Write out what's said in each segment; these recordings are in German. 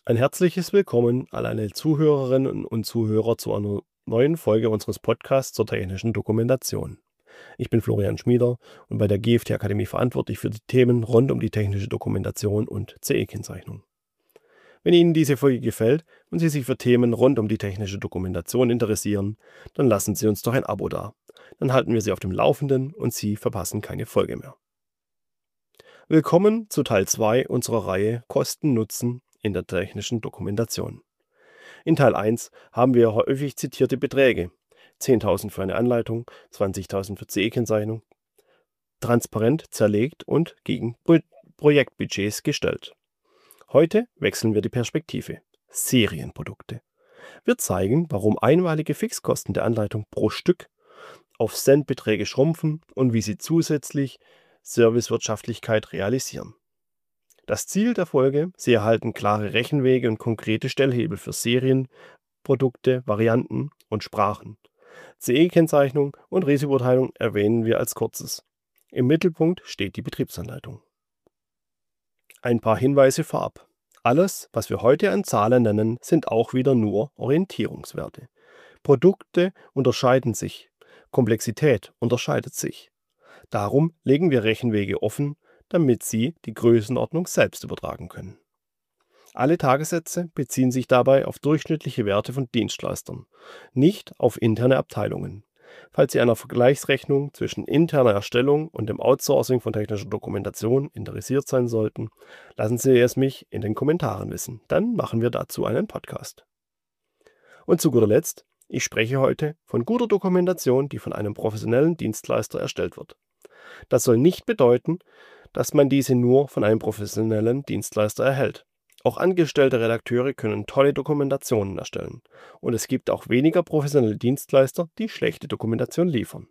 Ein herzliches Willkommen an alle Zuhörerinnen und Zuhörer zu einer neuen Folge unseres Podcasts zur technischen Dokumentation. Ich bin Florian Schmieder und bei der GFT Akademie verantwortlich für die Themen rund um die technische Dokumentation und CE-Kennzeichnung. Wenn Ihnen diese Folge gefällt und Sie sich für Themen rund um die technische Dokumentation interessieren, dann lassen Sie uns doch ein Abo da. Dann halten wir Sie auf dem Laufenden und Sie verpassen keine Folge mehr. Willkommen zu Teil 2 unserer Reihe Kosten-Nutzen in der technischen Dokumentation. In Teil 1 haben wir häufig zitierte Beträge, 10.000 für eine Anleitung, 20.000 für CE-Kennzeichnung, transparent zerlegt und gegen Projektbudgets gestellt. Heute wechseln wir die Perspektive. Serienprodukte. Wir zeigen, warum einmalige Fixkosten der Anleitung pro Stück auf Centbeträge schrumpfen und wie sie zusätzlich Servicewirtschaftlichkeit realisieren. Das Ziel der Folge: Sie erhalten klare Rechenwege und konkrete Stellhebel für Serienprodukte, Varianten und Sprachen. CE-Kennzeichnung und Risikobeurteilung erwähnen wir als kurzes. Im Mittelpunkt steht die Betriebsanleitung. Ein paar Hinweise vorab. Alles, was wir heute an Zahlen nennen, sind auch wieder nur Orientierungswerte. Produkte unterscheiden sich. Komplexität unterscheidet sich. Darum legen wir Rechenwege offen, damit Sie die Größenordnung selbst übertragen können. Alle Tagessätze beziehen sich dabei auf durchschnittliche Werte von Dienstleistern, nicht auf interne Abteilungen. Falls Sie an einer Vergleichsrechnung zwischen interner Erstellung und dem Outsourcing von technischer Dokumentation interessiert sein sollten, lassen Sie es mich in den Kommentaren wissen. Dann machen wir dazu einen Podcast. Und zu guter Letzt, ich spreche heute von guter Dokumentation, die von einem professionellen Dienstleister erstellt wird. Das soll nicht bedeuten, dass man diese nur von einem professionellen Dienstleister erhält. Auch angestellte Redakteure können tolle Dokumentationen erstellen. Und es gibt auch weniger professionelle Dienstleister, die schlechte Dokumentation liefern.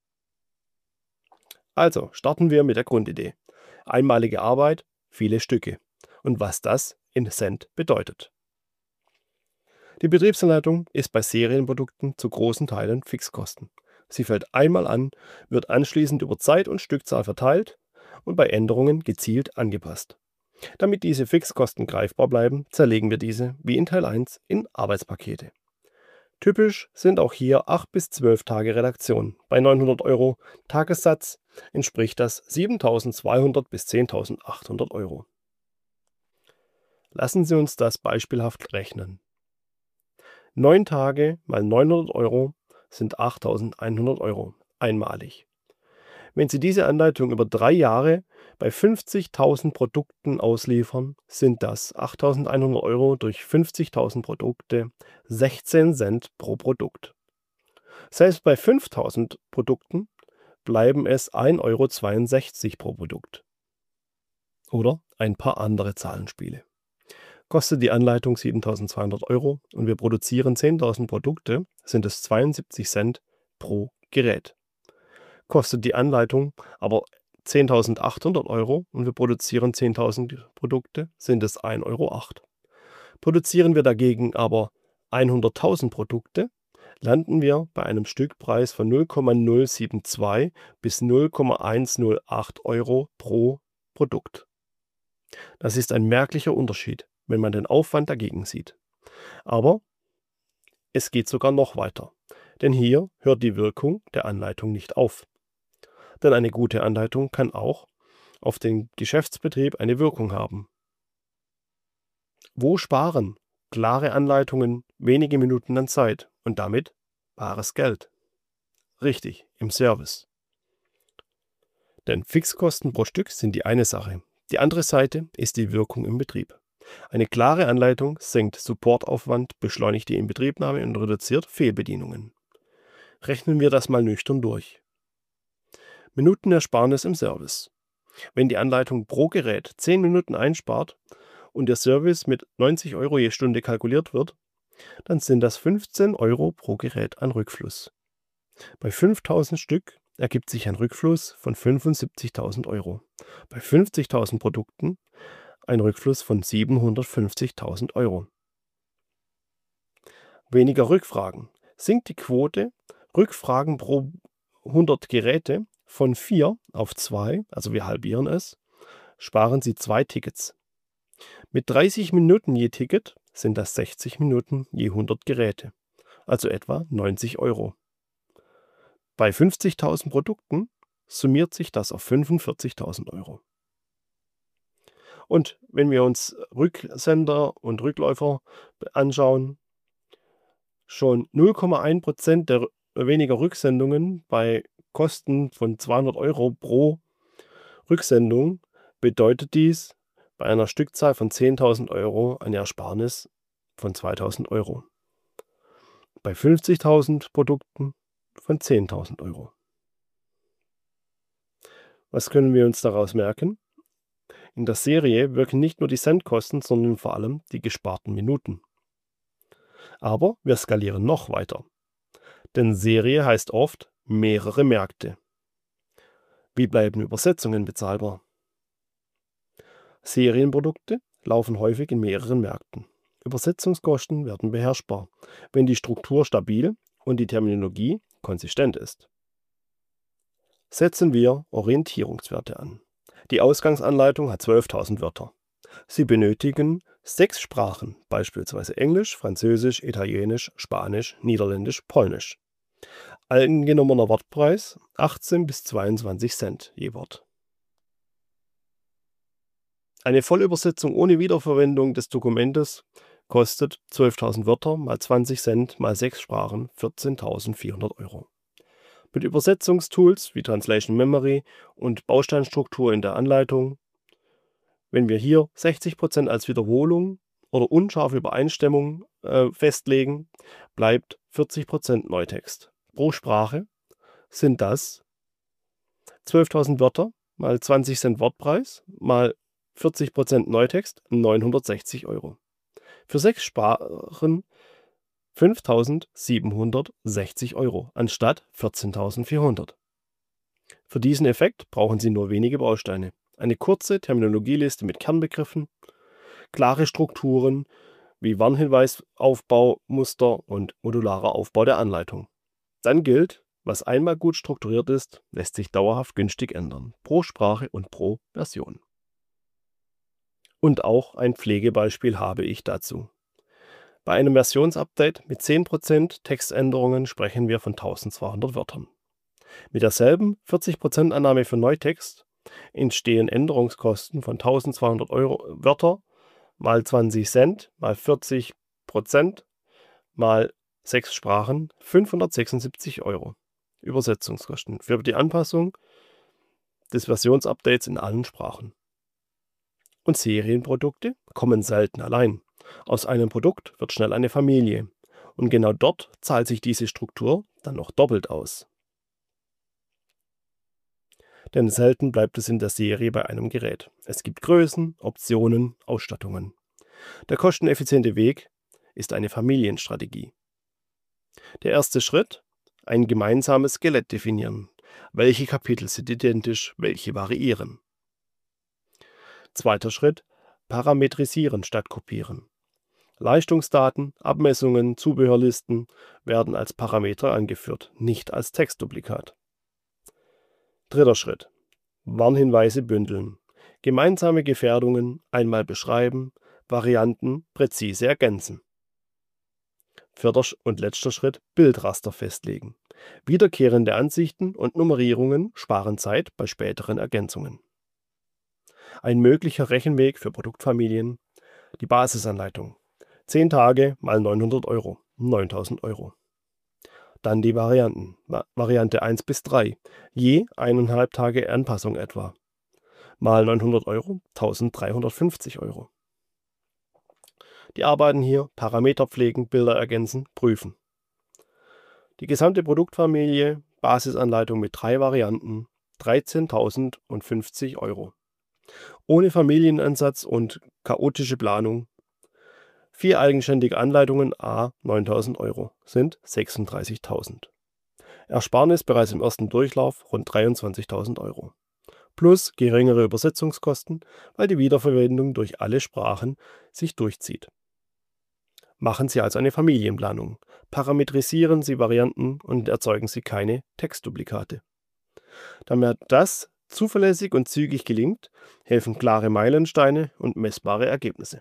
Also starten wir mit der Grundidee. Einmalige Arbeit, viele Stücke. Und was das in Cent bedeutet. Die Betriebsanleitung ist bei Serienprodukten zu großen Teilen Fixkosten. Sie fällt einmal an, wird anschließend über Zeit und Stückzahl verteilt und bei Änderungen gezielt angepasst. Damit diese Fixkosten greifbar bleiben, zerlegen wir diese, wie in Teil 1, in Arbeitspakete. Typisch sind auch hier 8 bis 12 Tage Redaktion. Bei 900 € Tagessatz entspricht das 7.200 bis 10.800 €. Lassen Sie uns das beispielhaft rechnen. 9 Tage mal 900 € sind 8.100 € einmalig. Wenn Sie diese Anleitung über 3 Jahre bei 50.000 Produkten ausliefern, sind das 8.100 € durch 50.000 Produkte 16 Cent pro Produkt. Selbst bei 5.000 Produkten bleiben es 1,62 € pro Produkt. Oder ein paar andere Zahlenspiele. Kostet die Anleitung 7.200 € und wir produzieren 10.000 Produkte, sind es 72 Cent pro Gerät. Kostet die Anleitung aber 10.800 € und wir produzieren 10.000 Produkte, sind es 1,08 €. Produzieren wir dagegen aber 100.000 Produkte, landen wir bei einem Stückpreis von 0,072 bis 0,108 € pro Produkt. Das ist ein merklicher Unterschied, wenn man den Aufwand dagegen sieht. Aber es geht sogar noch weiter, denn hier hört die Wirkung der Anleitung nicht auf. Denn eine gute Anleitung kann auch auf den Geschäftsbetrieb eine Wirkung haben. Wo sparen klare Anleitungen wenige Minuten an Zeit und damit bares Geld? Richtig, im Service. Denn Fixkosten pro Stück sind die eine Sache. Die andere Seite ist die Wirkung im Betrieb. Eine klare Anleitung senkt Supportaufwand, beschleunigt die Inbetriebnahme und reduziert Fehlbedienungen. Rechnen wir das mal nüchtern durch. Minutenersparnis im Service. Wenn die Anleitung pro Gerät 10 Minuten einspart und der Service mit 90 € je Stunde kalkuliert wird, dann sind das 15 € pro Gerät an Rückfluss. Bei 5.000 Stück ergibt sich ein Rückfluss von 75.000 €. Bei 50.000 Produkten ein Rückfluss von 750.000 €. Weniger Rückfragen. Sinkt die Quote Rückfragen pro 100 Geräte von 4 auf 2, also wir halbieren es, sparen Sie 2 Tickets. Mit 30 Minuten je Ticket sind das 60 Minuten je 100 Geräte, also etwa 90 Euro. Bei 50.000 Produkten summiert sich das auf 45.000 Euro. Und wenn wir uns Rücksender und Rückläufer anschauen, schon 0,1% der weniger Rücksendungen bei Kosten von 200 Euro pro Rücksendung bedeutet dies bei einer Stückzahl von 10.000 Euro eine Ersparnis von 2.000 Euro. Bei 50.000 Produkten von 10.000 Euro. Was können wir uns daraus merken? In der Serie wirken nicht nur die Sendkosten, sondern vor allem die gesparten Minuten. Aber wir skalieren noch weiter. Denn Serie heißt oft mehrere Märkte. Wie bleiben Übersetzungen bezahlbar? Serienprodukte laufen häufig in mehreren Märkten. Übersetzungskosten werden beherrschbar, wenn die Struktur stabil und die Terminologie konsistent ist. Setzen wir Orientierungswerte an. Die Ausgangsanleitung hat 12.000 Wörter. Sie benötigen 6 Sprachen, beispielsweise Englisch, Französisch, Italienisch, Spanisch, Niederländisch, Polnisch. Angenommener Wortpreis 18 bis 22 Cent je Wort. Eine Vollübersetzung ohne Wiederverwendung des Dokumentes kostet 12.000 Wörter mal 20 Cent mal 6 Sprachen 14.400 Euro. Mit Übersetzungstools wie Translation Memory und Bausteinstruktur in der Anleitung, wenn wir hier 60% als Wiederholung oder unscharfe Übereinstimmung festlegen, bleibt 40% Neutext. Pro Sprache sind das 12.000 Wörter mal 20 Cent Wortpreis mal 40% Neutext, 960 Euro. Für 6 Sprachen 5.760 Euro anstatt 14.400. Für diesen Effekt brauchen Sie nur wenige Bausteine. Eine kurze Terminologieliste mit Kernbegriffen, klare Strukturen wie Warnhinweisaufbau, Muster und modularer Aufbau der Anleitung. Dann gilt, was einmal gut strukturiert ist, lässt sich dauerhaft günstig ändern, pro Sprache und pro Version. Und auch ein Pflegebeispiel habe ich dazu. Bei einem Versionsupdate mit 10% Textänderungen sprechen wir von 1.200 Wörtern. Mit derselben 40% Annahme für Neutext entstehen Änderungskosten von 1.200 Wörter mal 20 Cent mal 40% mal 6 Sprachen 576 Euro. Übersetzungskosten für die Anpassung des Versionsupdates in allen Sprachen. Und Serienprodukte kommen selten allein. Aus einem Produkt wird schnell eine Familie. Und genau dort zahlt sich diese Struktur dann noch doppelt aus. Denn selten bleibt es in der Serie bei einem Gerät. Es gibt Größen, Optionen, Ausstattungen. Der kosteneffiziente Weg ist eine Familienstrategie. Der erste Schritt: ein gemeinsames Skelett definieren. Welche Kapitel sind identisch, welche variieren. Zweiter Schritt: parametrisieren statt kopieren. Leistungsdaten, Abmessungen, Zubehörlisten werden als Parameter angeführt, nicht als Textduplikat. Dritter Schritt: Warnhinweise bündeln. Gemeinsame Gefährdungen einmal beschreiben, Varianten präzise ergänzen. Vierter und letzter Schritt: Bildraster festlegen. Wiederkehrende Ansichten und Nummerierungen sparen Zeit bei späteren Ergänzungen. Ein möglicher Rechenweg für Produktfamilien: die Basisanleitung. 10 Tage mal 900 Euro, 9.000 Euro. Dann die Varianten. Variante 1 bis 3, je 1,5 Tage Anpassung etwa. Mal 900 Euro, 1.350 Euro. Die Arbeiten hier: Parameter pflegen, Bilder ergänzen, prüfen. Die gesamte Produktfamilie, Basisanleitung mit 3 Varianten, 13.050 Euro. Ohne Familienansatz und chaotische Planung. 4 eigenständige Anleitungen a 9.000 Euro sind 36.000. Ersparnis bereits im ersten Durchlauf rund 23.000 Euro. Plus geringere Übersetzungskosten, weil die Wiederverwendung durch alle Sprachen sich durchzieht. Machen Sie also eine Familienplanung. Parametrisieren Sie Varianten und erzeugen Sie keine Textduplikate. Damit das zuverlässig und zügig gelingt, helfen klare Meilensteine und messbare Ergebnisse.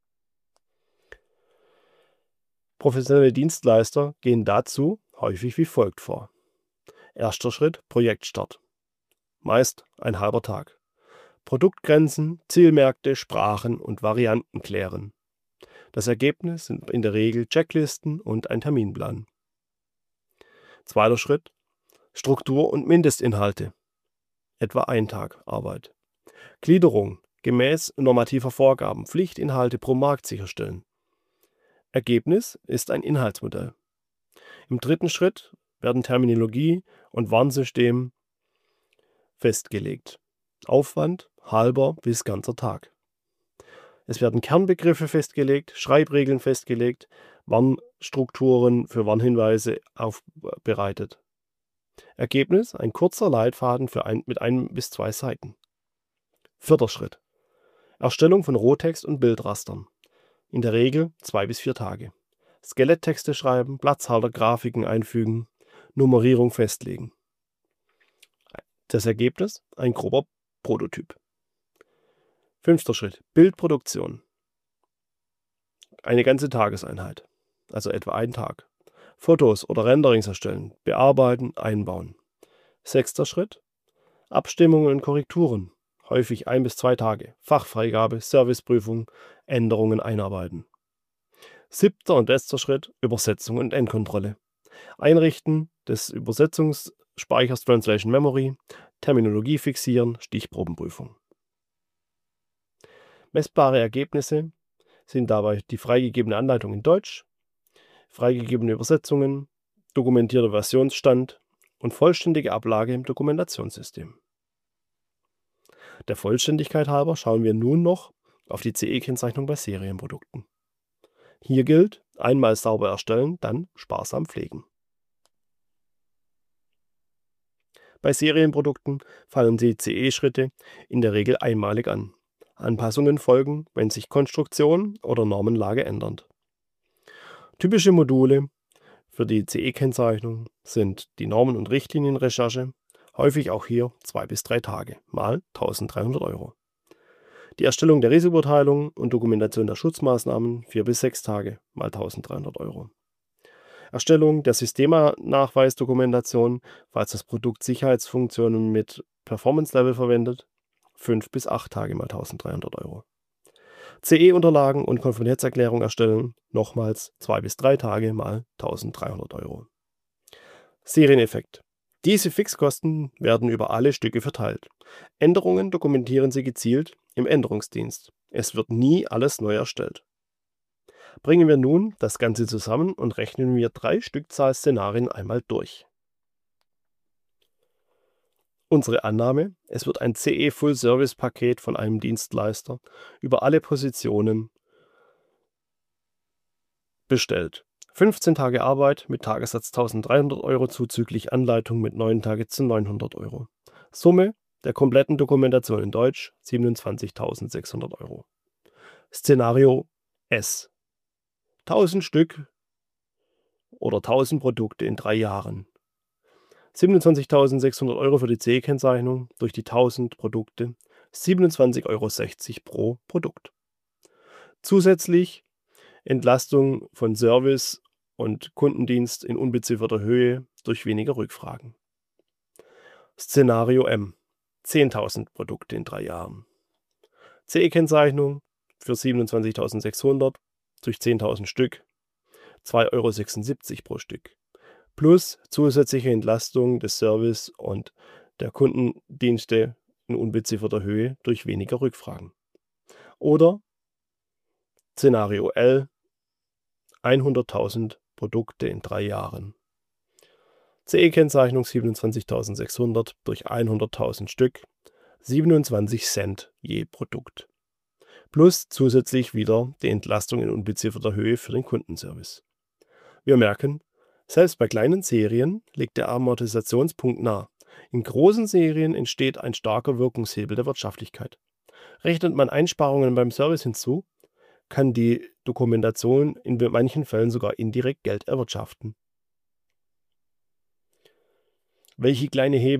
Professionelle Dienstleister gehen dazu häufig wie folgt vor. Erster Schritt: Projektstart. Meist ein halber Tag. Produktgrenzen, Zielmärkte, Sprachen und Varianten klären. Das Ergebnis sind in der Regel Checklisten und ein Terminplan. Zweiter Schritt: Struktur und Mindestinhalte. Etwa ein Tag Arbeit. Gliederung gemäß normativer Vorgaben, Pflichtinhalte pro Markt sicherstellen. Ergebnis ist ein Inhaltsmodell. Im dritten Schritt werden Terminologie und Warnsystem festgelegt. Aufwand halber bis ganzer Tag. Es werden Kernbegriffe festgelegt, Schreibregeln festgelegt, Warnstrukturen für Warnhinweise aufbereitet. Ergebnis: ein kurzer Leitfaden mit 1 bis 2 Seiten. Vierter Schritt: Erstellung von Rohtext und Bildrastern. In der Regel 2 bis 4 Tage. Skeletttexte schreiben, Platzhalter, Grafiken einfügen, Nummerierung festlegen. Das Ergebnis: ein grober Prototyp. Fünfter Schritt: Bildproduktion. Eine ganze Tageseinheit, also etwa ein Tag. Fotos oder Renderings erstellen, bearbeiten, einbauen. Sechster Schritt: Abstimmungen und Korrekturen. Häufig 1 bis 2 Tage. Fachfreigabe, Serviceprüfung, Änderungen einarbeiten. Siebter und letzter Schritt: Übersetzung und Endkontrolle. Einrichten des Übersetzungsspeichers Translation Memory, Terminologie fixieren, Stichprobenprüfung. Messbare Ergebnisse sind dabei die freigegebene Anleitung in Deutsch, freigegebene Übersetzungen, dokumentierter Versionsstand und vollständige Ablage im Dokumentationssystem. Der Vollständigkeit halber schauen wir nun noch auf die CE-Kennzeichnung bei Serienprodukten. Hier gilt: einmal sauber erstellen, dann sparsam pflegen. Bei Serienprodukten fallen die CE-Schritte in der Regel einmalig an. Anpassungen folgen, wenn sich Konstruktion oder Normenlage ändert. Typische Module für die CE-Kennzeichnung sind die Normen- und Richtlinienrecherche, häufig auch hier 2 bis 3 Tage, mal 1.300 €. Die Erstellung der Risikobeurteilung und Dokumentation der Schutzmaßnahmen 4 bis 6 Tage, mal 1.300 €. Erstellung der Systemnachweisdokumentation, falls das Produkt Sicherheitsfunktionen mit Performance-Level verwendet, 5 bis 8 Tage, mal 1.300 €. CE-Unterlagen und Konformitätserklärung erstellen, nochmals 2 bis 3 Tage, mal 1.300 €. Serieneffekt. Diese Fixkosten werden über alle Stücke verteilt. Änderungen dokumentieren Sie gezielt im Änderungsdienst. Es wird nie alles neu erstellt. Bringen wir nun das Ganze zusammen und rechnen wir 3 Stückzahl-Szenarien einmal durch. Unsere Annahme: es wird ein CE-Full-Service-Paket von einem Dienstleister über alle Positionen bestellt. 15 Tage Arbeit mit Tagessatz 1.300 € zuzüglich Anleitung mit 9 Tagesätzen 900 €. Summe der kompletten Dokumentation in Deutsch 27.600 €. Szenario S: 1000 Stück oder 1000 Produkte in 3 Jahren. 27.600 € für die CE-Kennzeichnung durch die 1000 Produkte, 27,60 € pro Produkt. Zusätzlich Entlastung von Service und Kundendienst in unbezifferter Höhe durch weniger Rückfragen. Szenario M: 10.000 Produkte in 3 Jahren. CE-Kennzeichnung für 27.600 durch 10.000 Stück, 2,76 € pro Stück. Plus zusätzliche Entlastung des Service und der Kundendienste in unbezifferter Höhe durch weniger Rückfragen. Oder Szenario L: 100.000 Produkte in 3 Jahren. CE-Kennzeichnung 27.600 durch 100.000 Stück, 27 Cent je Produkt. Plus zusätzlich wieder die Entlastung in unbezifferter Höhe für den Kundenservice. Wir merken, selbst bei kleinen Serien liegt der Amortisationspunkt nah. In großen Serien entsteht ein starker Wirkungshebel der Wirtschaftlichkeit. Rechnet man Einsparungen beim Service hinzu, kann die Dokumentation in manchen Fällen sogar indirekt Geld erwirtschaften. Welche kleine Hebel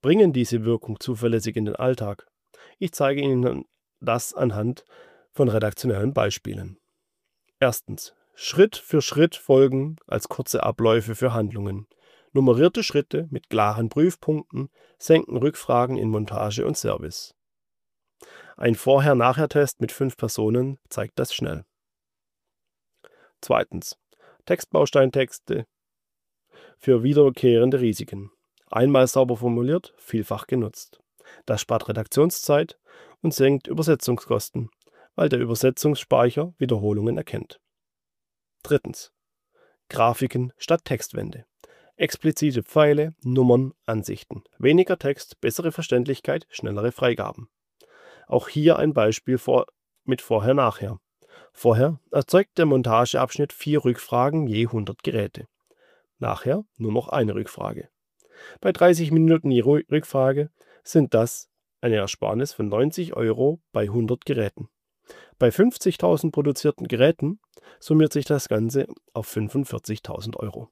bringen diese Wirkung zuverlässig in den Alltag? Ich zeige Ihnen das anhand von redaktionellen Beispielen. Erstens. Schritt für Schritt folgen als kurze Abläufe für Handlungen. Nummerierte Schritte mit klaren Prüfpunkten senken Rückfragen in Montage und Service. Ein Vorher-Nachher-Test mit 5 Personen zeigt das schnell. Zweitens. Textbausteintexte für wiederkehrende Risiken. Einmal sauber formuliert, vielfach genutzt. Das spart Redaktionszeit und senkt Übersetzungskosten, weil der Übersetzungsspeicher Wiederholungen erkennt. Drittens. Grafiken statt Textwände. Explizite Pfeile, Nummern, Ansichten. Weniger Text, bessere Verständlichkeit, schnellere Freigaben. Auch hier ein Beispiel mit Vorher-Nachher. Vorher erzeugt der Montageabschnitt 4 Rückfragen je 100 Geräte. Nachher nur noch eine Rückfrage. Bei 30 Minuten je Rückfrage sind das eine Ersparnis von 90 € bei 100 Geräten. Bei 50.000 produzierten Geräten summiert sich das Ganze auf 45.000 €.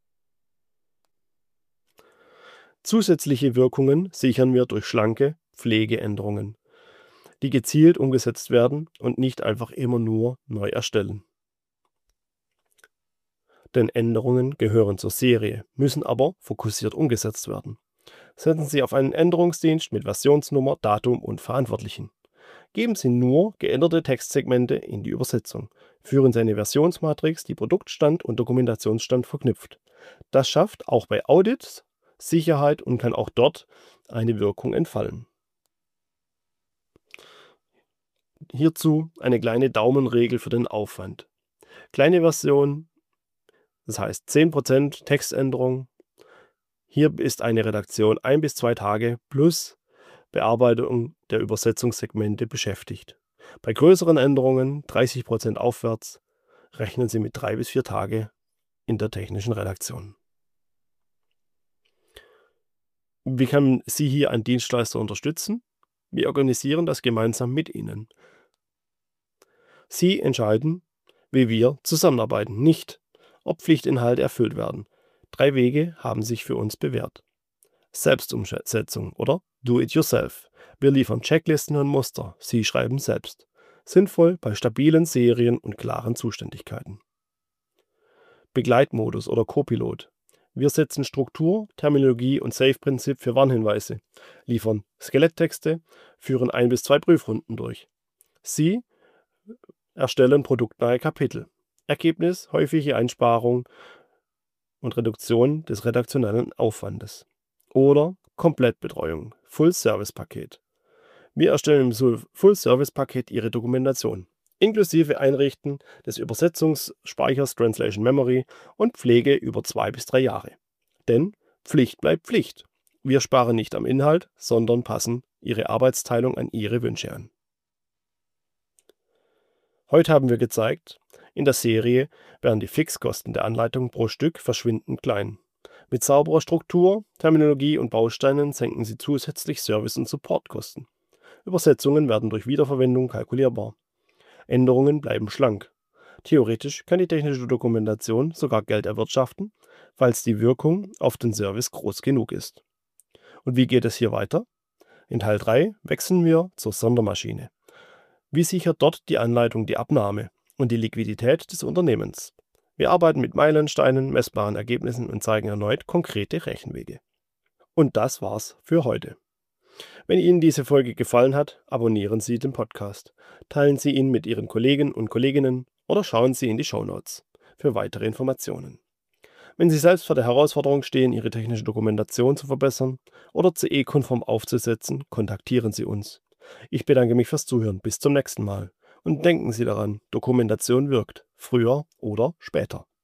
Zusätzliche Wirkungen sichern wir durch schlanke Pflegeänderungen, die gezielt umgesetzt werden und nicht einfach immer nur neu erstellen. Denn Änderungen gehören zur Serie, müssen aber fokussiert umgesetzt werden. Setzen Sie auf einen Änderungsdienst mit Versionsnummer, Datum und Verantwortlichen. Geben Sie nur geänderte Textsegmente in die Übersetzung. Führen Sie eine Versionsmatrix, die Produktstand und Dokumentationsstand verknüpft. Das schafft auch bei Audits Sicherheit und kann auch dort eine Wirkung entfallen. Hierzu eine kleine Daumenregel für den Aufwand. Kleine Version, das heißt 10% Textänderung. Hier ist eine Redaktion 1 bis 2 Tage plus Bearbeitung der Übersetzungssegmente beschäftigt. Bei größeren Änderungen, 30% aufwärts, rechnen Sie mit 3 bis 4 Tage in der technischen Redaktion. Wie kann Sie hier ein Dienstleister unterstützen? Wir organisieren das gemeinsam mit Ihnen. Sie entscheiden, wie wir zusammenarbeiten, nicht, ob Pflichtinhalte erfüllt werden. 3 Wege haben sich für uns bewährt. Selbstumsetzung oder Do-it-yourself. Wir liefern Checklisten und Muster, Sie schreiben selbst. Sinnvoll bei stabilen Serien und klaren Zuständigkeiten. Begleitmodus oder Copilot. Wir setzen Struktur, Terminologie und Safe-Prinzip für Warnhinweise, liefern Skeletttexte, führen 1 bis 2 Prüfrunden durch. Sie erstellen produktnahe Kapitel. Ergebnis: häufige Einsparung und Reduktion des redaktionellen Aufwandes. Oder Komplettbetreuung, Full-Service-Paket. Wir erstellen im Full-Service-Paket Ihre Dokumentation, inklusive Einrichten des Übersetzungsspeichers Translation Memory und Pflege über 2 bis 3 Jahre. Denn Pflicht bleibt Pflicht. Wir sparen nicht am Inhalt, sondern passen Ihre Arbeitsteilung an Ihre Wünsche an. Heute haben wir gezeigt, in der Serie werden die Fixkosten der Anleitung pro Stück verschwindend klein. Mit sauberer Struktur, Terminologie und Bausteinen senken Sie zusätzlich Service- und Supportkosten. Übersetzungen werden durch Wiederverwendung kalkulierbar. Änderungen bleiben schlank. Theoretisch kann die technische Dokumentation sogar Geld erwirtschaften, falls die Wirkung auf den Service groß genug ist. Und wie geht es hier weiter? In Teil 3 wechseln wir zur Sondermaschine. Wie sichert dort die Anleitung die Abnahme und die Liquidität des Unternehmens? Wir arbeiten mit Meilensteinen, messbaren Ergebnissen und zeigen erneut konkrete Rechenwege. Und das war's für heute. Wenn Ihnen diese Folge gefallen hat, abonnieren Sie den Podcast, teilen Sie ihn mit Ihren Kollegen und Kolleginnen oder schauen Sie in die Shownotes für weitere Informationen. Wenn Sie selbst vor der Herausforderung stehen, Ihre technische Dokumentation zu verbessern oder CE-konform aufzusetzen, kontaktieren Sie uns. Ich bedanke mich fürs Zuhören. Bis zum nächsten Mal. Und denken Sie daran, Dokumentation wirkt, früher oder später.